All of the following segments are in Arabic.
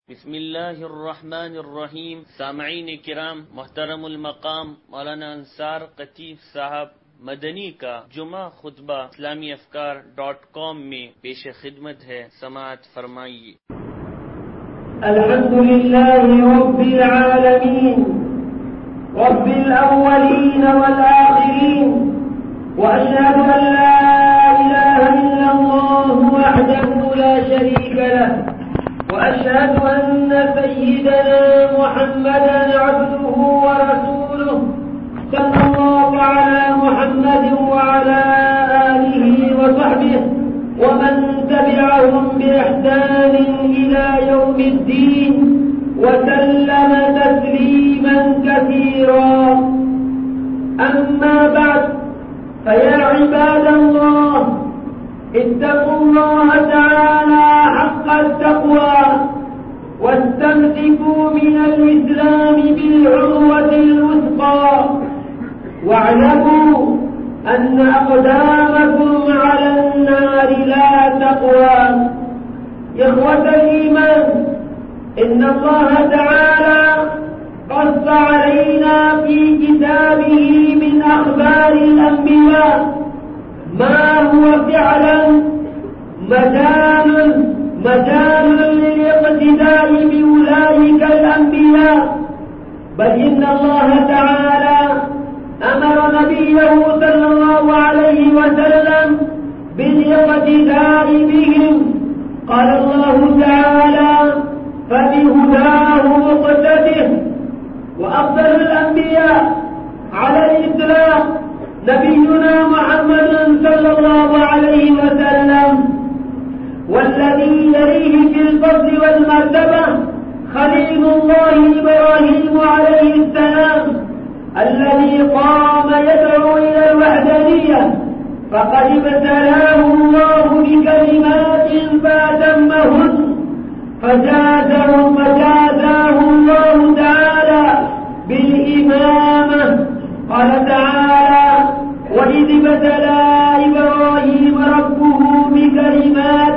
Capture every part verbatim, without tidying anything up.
بسم اللہ الرحمن الرحیم. سامعین کرام، محترم المقام مولانا انصار قطیف صاحب مدنی کا جمعہ خطبہ اسلامی افکار ڈاٹ کام میں پیش خدمت ہے، سماعت فرمائیے. الحمد لله رب العالمين رب الأولين والآخرين، وأشهد أن لا إله إلا الله وحده لا شريك له، وأشهد أن سيدنا محمدا عبده ورسوله، صلى الله على محمد وعلى آله وصحبه ومن تبعهم بإحسان إلى يوم الدين، وسلم تسليما كثيرا. أما بعد، فيا عباد الله، اتقوا الله تعالى حق التقوى، واستمسكوا من الإسلام بالعروة الوثقى، واعلموا أن أقدامكم على النار لا تقوى. إخوة الإيمان، إن الله تعالى قص علينا في كتابه من أخبار الأنبياء ما هو فعلا مجال مجال للاقتداء بأولئك الأنبياء، بل إن الله تعالى أمر نبيه صلى الله عليه وسلم بالاقتداء بهم. قال الله تعالى: فبهداه مقتده. وأفضل الأنبياء على الإطلاق نبينا محمد صلى الله عليه وسلم، والذي يليه في الفضل والمرتبة خليل الله إبراهيم عليه السلام، الذي قام يدعو إلى الوحدانية، فقد ابتلاه الله بكلمات فأتمهن، فجازه فجازاه الله تعالى بالإمامة. قال تعالى: وإذ ابتلى إبراهيم ربه بكلمات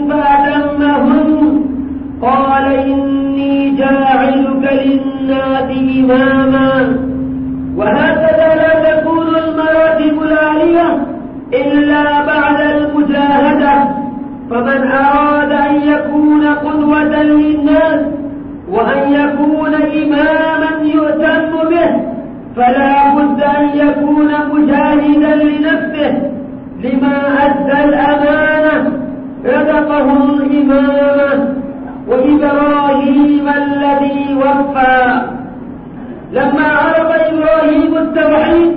فأتمهن، قال إني جاعلك للناس إماما. وهكذا لا تكون المراتب العالية إلا بعد المجاهدة، فمن أراد أن يكون قدوة للناس وأن يكون إماما يؤتم به، فلا بد أن يكون مجاهدا لنفسه لما أدى الأمانة، رزقه الإمامة. وإبراهيم الذي وفى، لما عرف إبراهيم التوحيد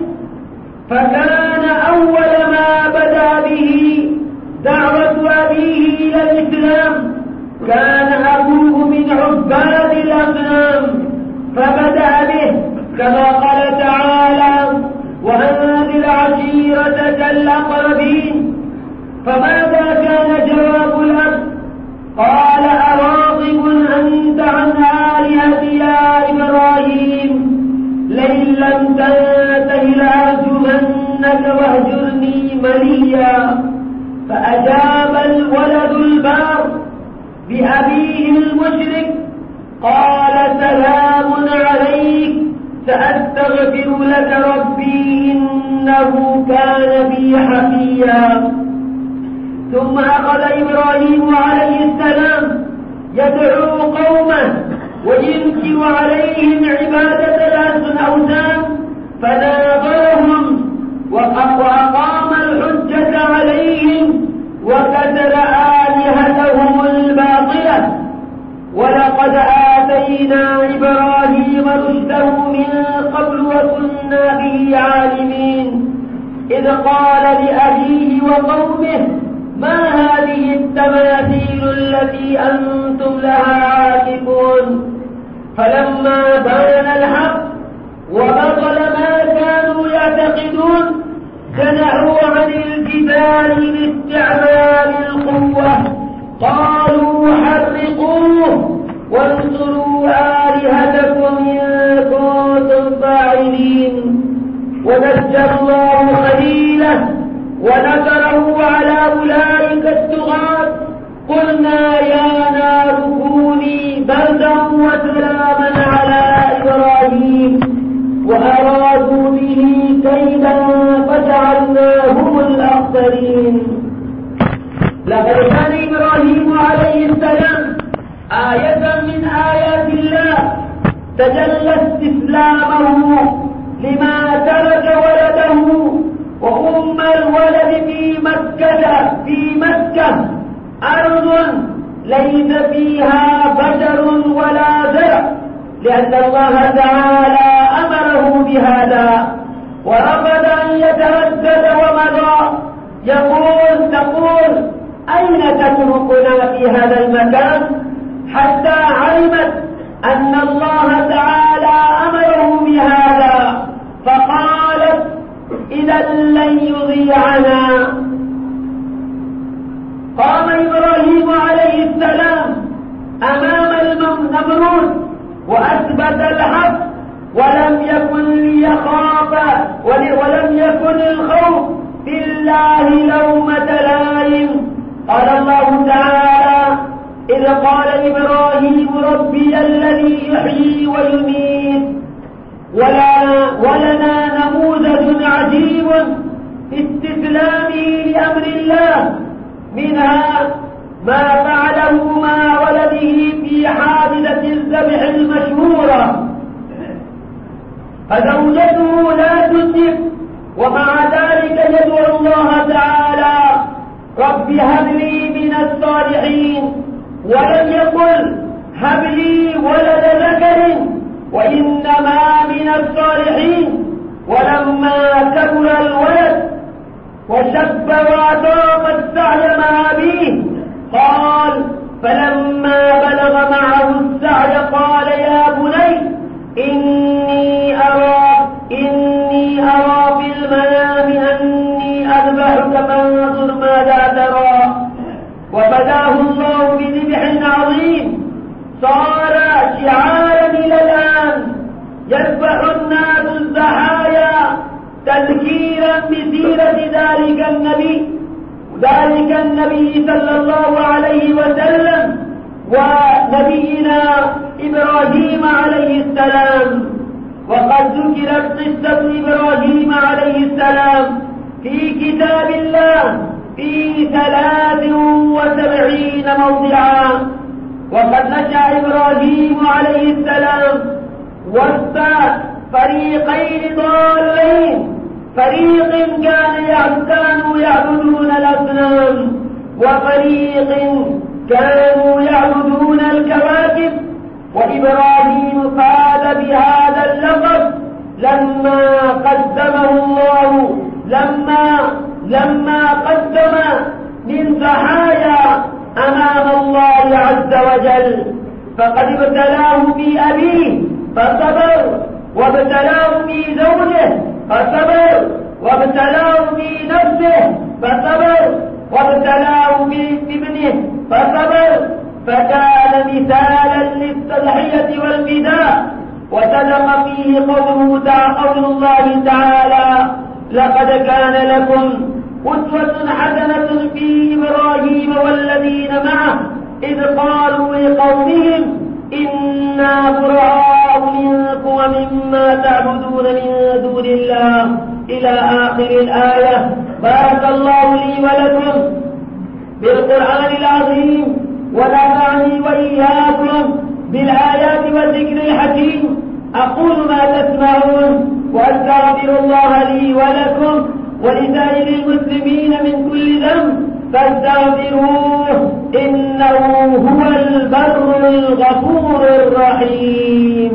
فكان أول ما بدأ به دعوة أبيه إلى الإسلام. كان أبوه من عباد الأصنام فبدأ به، كما قال تعالى: وأنذر عشيرتك الأقربين. فماذا كان جواب الأب؟ قال: أراغب أنت عن آلهتي يا إبراهيم؟ لئن لم تنته لأرجمنك واهجرني مليا. فأجاب الولد البار بأبيه المشرك، قال: سلام عليك، سأستغفر لك ربي إنه كان بي حفيا. ثم أخذ إبراهيم عليه السلام يدعو قومه وينكر عليهم عبادة الأوثان، فناظرهم وأقام الحجة عليهم وكسر آلهتهم الباطلة. ولقد آتينا إبراهيم رشده من قبل وكنا به عالمين، إذ قال لأبيه وقومه: ما هذه التماثيل التي أنتم لها عاكفون؟ فلما بان الحق وبطل ما كانوا يعتقدون، سنعوا عن الجبال لاستعمال القوة، قالوا حرقوه وانصروا آلهتكم إن كنتم فاعلين. ونجى الله خليله ونصره على أولئك الطغاة. قلنا يا نار كوني بردا وسلاما على إبراهيم وأرادوا به كيدا فجعلناهم الأخسرين. لقد كان إبراهيم عليه السلام آية من آيات الله تجلى استسلامه لما ترك ولده وأم الولد في مكة في مكة أرض ليس فيها بشر ولا زرع، لأن الله تعالى أمره بهذا ورفض أن يتردد ومضى. يقول تقول أين تتركنا في هذا المكان؟ حتى علمت أن الله تعالى أمره بهذا فقالت إذا لن يضيعنا. قام إبراهيم عليه السلام أمام النمرود وأثبت الحق ولم يكن ليخاف ولم يكن الخوف في الله لومة لائم. قال الله تعالى إذ قال إبراهيم ربي الذي يحيي ويميت ولنا نموذج عجيب في استسلامه لأمر الله، منها ما فعله مع ولده في حادثة الذبح المشهورة، فزوجته لا تسلم ومع ذلك يدعو الله تعالى رب هب لي من الصالحين، ولم يقل هب لي ولد ذكر وإنما من الصالحين. ولما كبر الولد وشب وأطاق السعي مع أبيه قال فلما بلغ معه السعي قال يا بني إني أرى إني أرى في المنام أني أذبحك فانظر ماذا ترى. وفداه الله بذبح عظيم صار شعارا إلى الآن يذبح الناس الضحايا تذكيرا بسيرة ذلك النبي ذلك النبي صلى الله عليه وسلم ونبينا إبراهيم عليه السلام. وقد ذكرت قصة إبراهيم عليه السلام في كتاب الله في ثلاث وسبعين موضعا. وقد نشأ إبراهيم عليه السلام وسط فريقين ضالين، فريق كانوا يعبدون الأصنام وفريق كانوا يعبدون الكواكب. وإبراهيم فاز بهذا اللقب لما قدمه الله لما لما قدم من ضحايا أمام الله عز وجل، فقد ابتلاه بأبيه فصبر، وابتلاه بزوجه فصبر، وابتلاه بنفسه فصبر، وابتلاه بابنه فصبر، فكان مثالا للتضحية والفداء. وصدق فيه قوله قول الله تعالى لقد كان لكم أسوة حسنة في إبراهيم والذين معه إذ قالوا لقومهم إنا براء منكم ومما تعبدون من دون الله إلى آخر الآية. بارك الله لي ولكم بالقرآن العظيم ونفعني وإياكم بالآيات والذكر الحكيم. أقول ما تسمعون وأستغفر الله لي ولكم ولسائر المسلمين من كل ذنب فاستغفروه إنه هو البر الغفور الرحيم.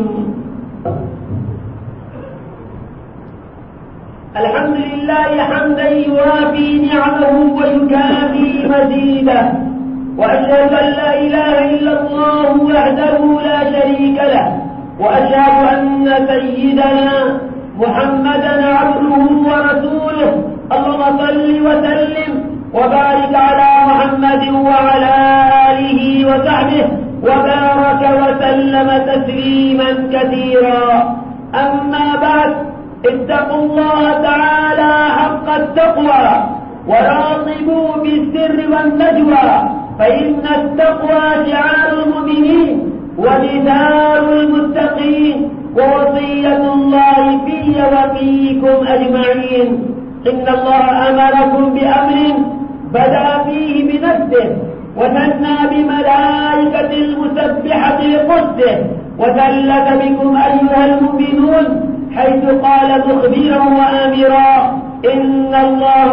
الحمد لله حمدا يوافي نعمه ويكافي مزيده، وأشهد أن لا إله إلا الله وحده لا شريك له، وأشهد أن سيدنا محمدا عبده ورسوله. اللهم صل وسلم وبارك على محمد وعلى آله وصحبه وبارك وسلم تسليما كثيرا. أما بعد، اتقوا الله تعالى حق التقوى وراقبوا بالسر والنجوى، فإن التقوى شعار المؤمنين ومثال المتقين ووصية الله في وفيكم أجمعين. إن الله أمركم بأمر بدأ فيه بنفسه وثنى بملائكة المسبحة لقدسه وثلث بكم أيها المؤمنون حيث قال مخبرا وآمرا إن الله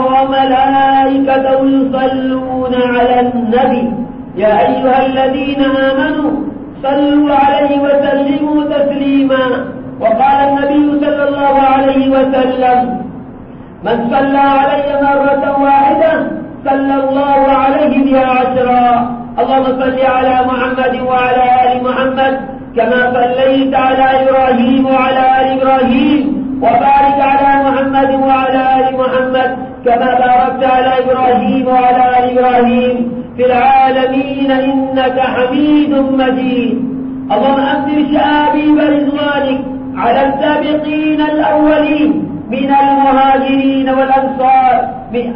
وملائكته يصلون على النبي يا أيها الذين آمنوا صلوا عليه وسلموا تسليما. وقال النبي صلى الله عليه وسلم من صلى علي مرة واحدة صلى الله عليه بها عشرا. اللهم صل على محمد وعلى آل محمد كما صليت على إبراهيم وعلى آل إبراهيم وبارك على محمد وعلى آل محمد كما باركت على إبراهيم وعلى آل إبراهيم في العالمين إنك حميد مجيد. اللهم أمطر شآبيب رضوانك على السابقين الأولين من المهاجرين والأنصار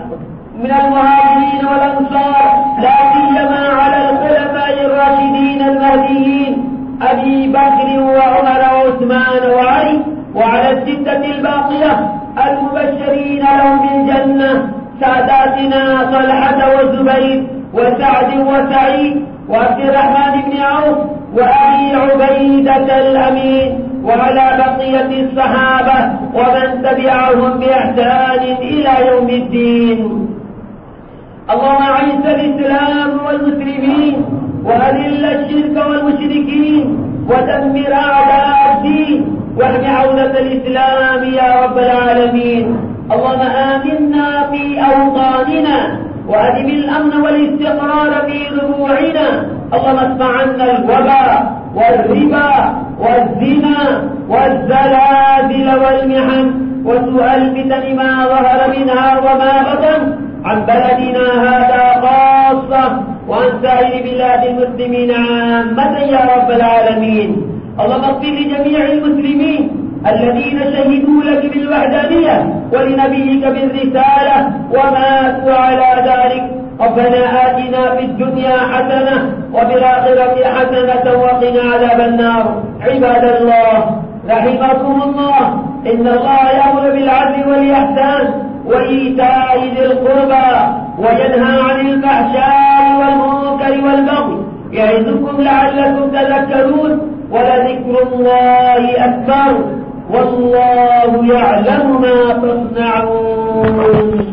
من المهاجرين والأنصار لا سيما على الخلفاء الراشدين المهديين أبي بكر وعمر وعثمان وعلي وعلى الستة الباقية المبشرين لهم بالجنة ساداتنا طلحة والزبير وسعد وسعيد وعبد الرحمن بن عوف وأبي عبيدة الأمين وعلى بقية الصحابة ومن تبعهم بإحسان إلى يوم الدين. اللهم أعز الإسلام والمسلمين وأذل الشرك والمشركين ودمر أعداء الدين واحم عودة الإسلام يا رب العالمين. اللهم آمنا في أوطاننا وأدم الأمن والاستقرار في ربوعنا. اللهم ادفع عنا الوباء والربا والزنا والزلازل والمحن وسوء الفتن ما ظهر منها وما بطن عن بلدنا هذا خاصة وعن سائر بلاد المسلمين عامة يا رب العالمين. اللهم اغفر لجميع المسلمين الذين شهدوا لك بالوحدانية ولنبيك بالرسالة وماتوا على ذلك. ربنا آتنا في الدنيا حسنة وفي الآخرة حسنة وقنا عذاب النار. عباد الله رحمكم الله إن الله يأمر بالعدل والإحسان وإيتاء ذي القربى وينهى عن الفحشاء والمنكر والبغي يعظكم لعلكم تذكرون ولذكر الله أكبر والله يعلم ما تصنعون.